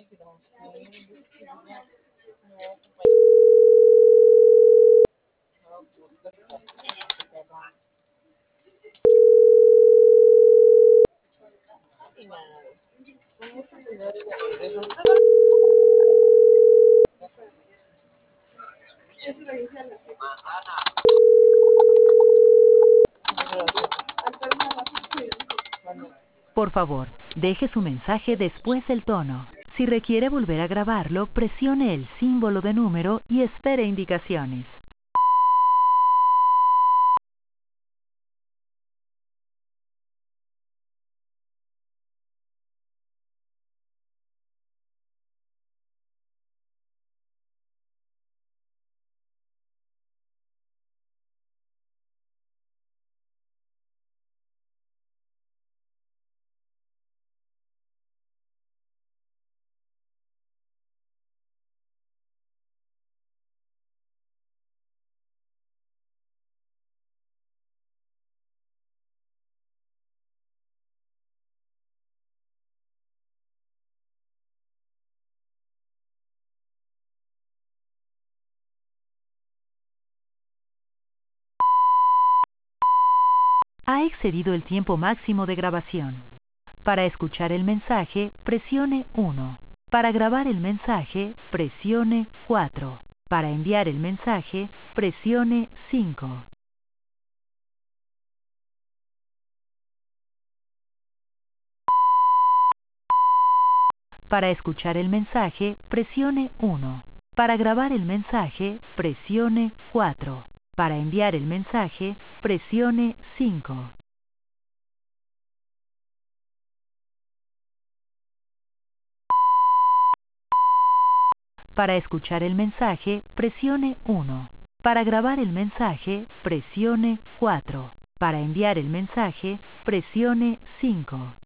Por favor, deje su mensaje después del tono. Si requiere volver a grabarlo, presione el símbolo de número y espere indicaciones. Ha excedido el tiempo máximo de grabación. Para escuchar el mensaje, presione 1. Para grabar el mensaje, presione 4. Para enviar el mensaje, presione 5. Para escuchar el mensaje, presione 1. Para grabar el mensaje, presione 4. Para enviar el mensaje, presione 5. Para escuchar el mensaje, presione 1. Para grabar el mensaje, presione 4. Para enviar el mensaje, presione 5.